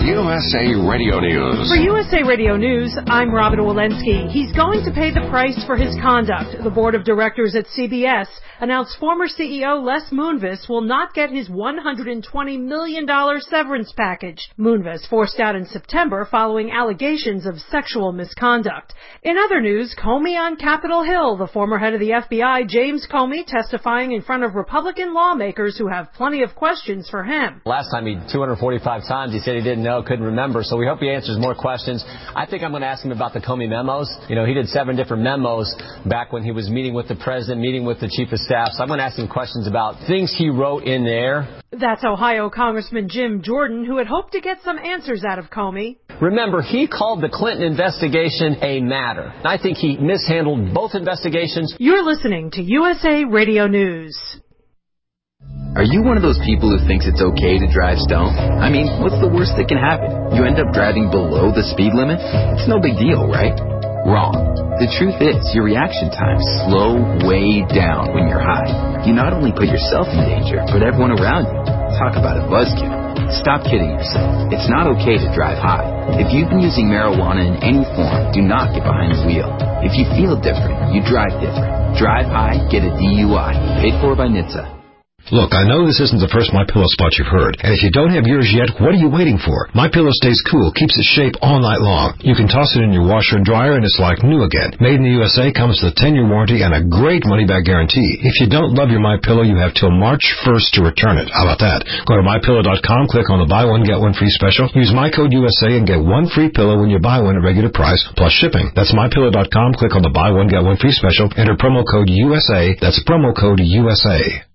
USA Radio News. For USA Radio News, I'm Robin Walensky. He's going to pay the price for his conduct. The board of directors at CBS announced former CEO Les Moonves will not get his $120 million severance package. Moonves forced out in September following allegations of sexual misconduct. In other news, Comey on Capitol Hill. The former head of the FBI, James Comey, testifying in front of Republican lawmakers who have plenty of questions for him. Last time 245 times he said he didn't know, couldn't remember, so we hope he answers more questions. I think I'm going to ask him about the Comey memos. You know, he did 7 different memos back when he was meeting with the president, meeting with the chief of staff, so I'm going to ask him questions about things he wrote in there. That's Ohio Congressman Jim Jordan, who had hoped to get some answers out of Comey. Remember, he called the Clinton investigation a matter. I think he mishandled both investigations. You're listening to USA Radio News. Are you one of those people who thinks it's okay to drive stoned? I mean, what's the worst that can happen? You end up driving below the speed limit? It's no big deal, right? Wrong. The truth is, your reaction times slow way down when you're high. You not only put yourself in danger, but everyone around you. Talk about a buzzkill. Stop kidding yourself. It's not okay to drive high. If you've been using marijuana in any form, do not get behind the wheel. If you feel different, you drive different. Drive high, get a DUI. Paid for by NHTSA. Look, I know this isn't the first MyPillow spot you've heard, and if you don't have yours yet, what are you waiting for? MyPillow stays cool, keeps its shape all night long. You can toss it in your washer and dryer, and it's like new again. Made in the USA, comes with a 10-year warranty and a great money-back guarantee. If you don't love your MyPillow, you have till March 1st to return it. How about that? Go to MyPillow.com, click on the buy one, get one free special. Use my code USA and get one free pillow when you buy one at regular price, plus shipping. That's MyPillow.com, click on the buy one, get one free special. Enter promo code USA. That's promo code USA.